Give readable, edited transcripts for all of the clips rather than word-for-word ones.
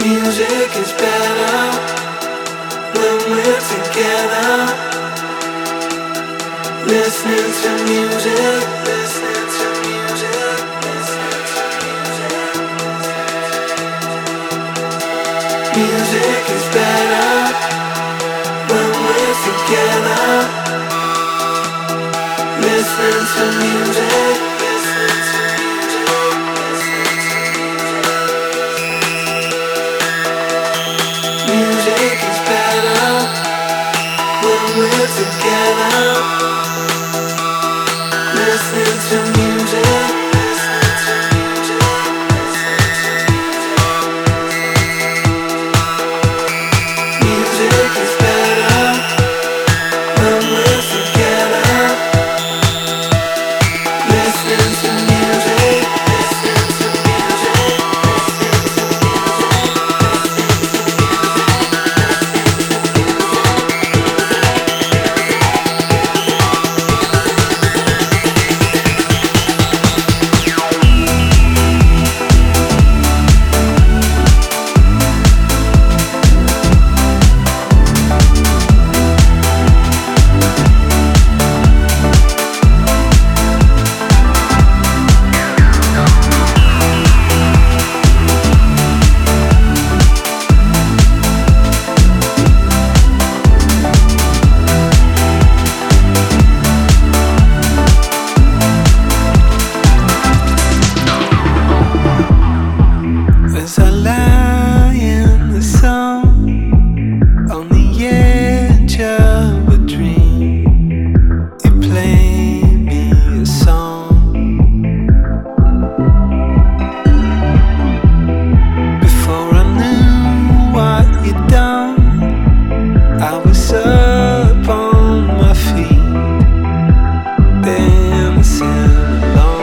Music is better when we're together. Listening to music, listening to music, listening to music. Music is better when we're together. Listening to music, listening to music, listening to music. Music is better when we're together. Listening to music, listening to music, listening to music. Music is better when we're together. Listening to music, listening to music, listening to as I lie in the sun on the edge of a dream, you play me a song. Before I knew what you'd done, I was up on my feet, dancing alone.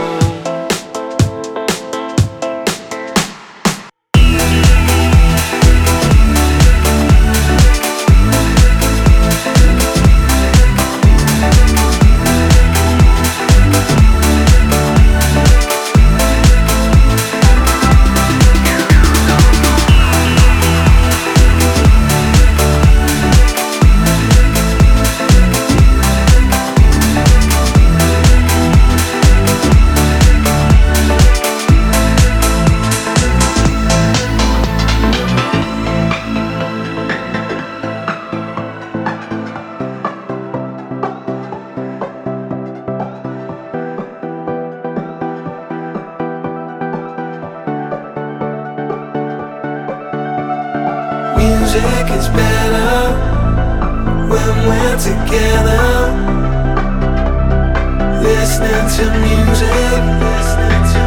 Music is better when we're together. Listening to music, listening to